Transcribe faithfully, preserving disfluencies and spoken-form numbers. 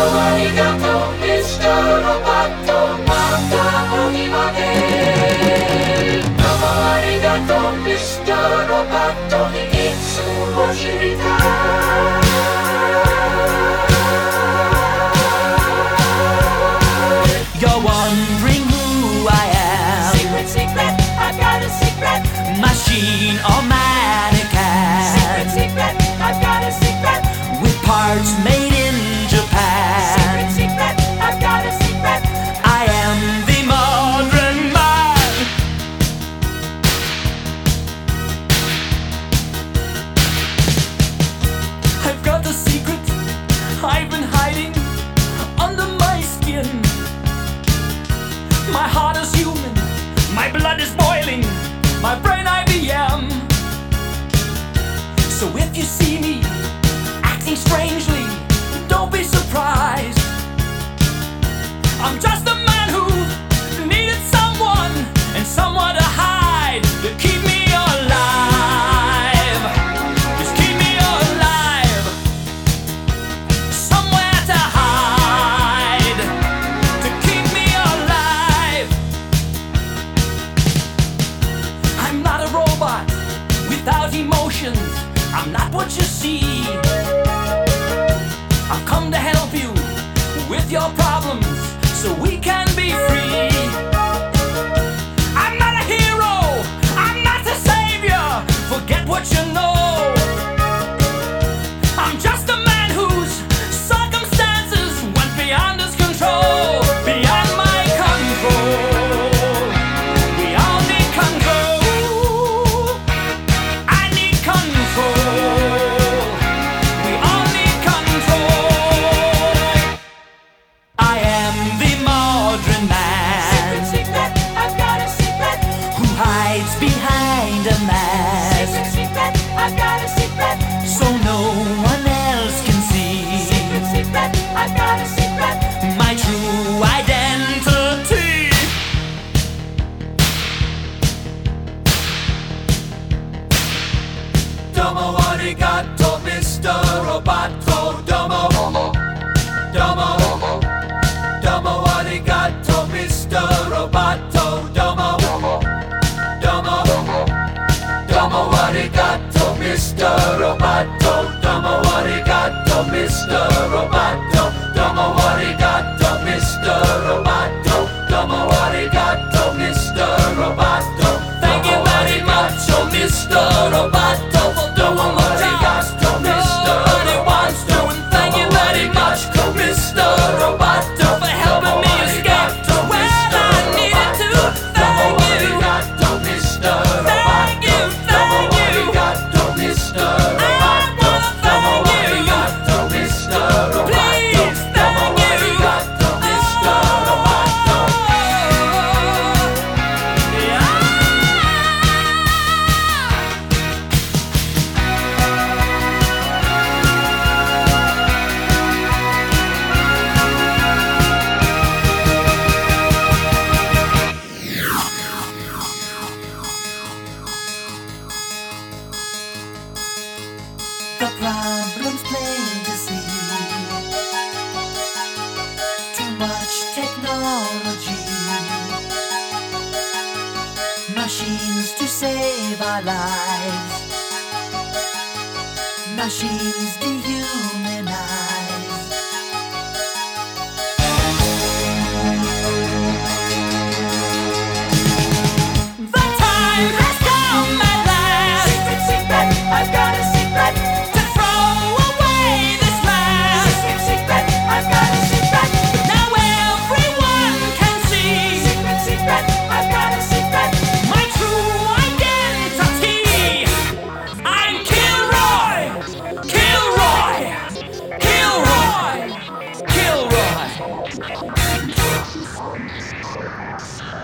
arigato, mister Roboto, mata onimade. Domo arigato, mister Roboto, itsu mo shiritai. You're wondering who I am. Secret, secret, I've got a secret. Machine or mannequin. Secret, secret, I've got a secret. With parts made in Japan. Secret, secret, I've got a secret. I am the modern man. I've got the secret I've been hiding under my skin. My heart is human, my blood is boiling, my brain I B M. So if you see me acting strangely, don't be surprised. I'm just a man who needed someone and someone to hide, to keep me alive. Just keep me alive. Somewhere to hide, to keep me alive. I'm not a robot without emotions. I'm not what you see. I've come to help you with your problems so we can be free. I'm not a hero, I'm not a savior. Forget what you know. I'm just a man whose circumstances went beyond his control, beyond my control. We all need control. I need control. We all need control. I am the modern man. Secret, secret, I've got a secret. Who hides behind a mask Secret, secret, I've got a secret. so no one else can see Secret, secret, I've got a secret. my true identity. Domo arigato, mister Roboto. Domo, domo, domo, domo arigato, mister Roboto. Domo, domo, domo, domo arigato, mister Roboto. Domo arigato, mister Roboto. Domo arigato, mister Roboto. Domo arigato, mister Roboto. Thank you very much, oh mister Roboto. Domo arigato, mister Roboto. Thank you very much, oh mister Roboto, for helping me escape to where I needed to. Thank you, thank you, thank you. I wanna thank you. Please, thank you. The problem's plain to see. Too much technology. Machines to save our lives. Machines dehumanize. The time has come at last. Secret, secret, I've got a secret. To throw away this mask. Secret, secret, I've got a secret. Now everyone can see Secret, secret, I've got a secret. my true identity. I'm Kilroy, Kilroy, Kilroy, Kilroy.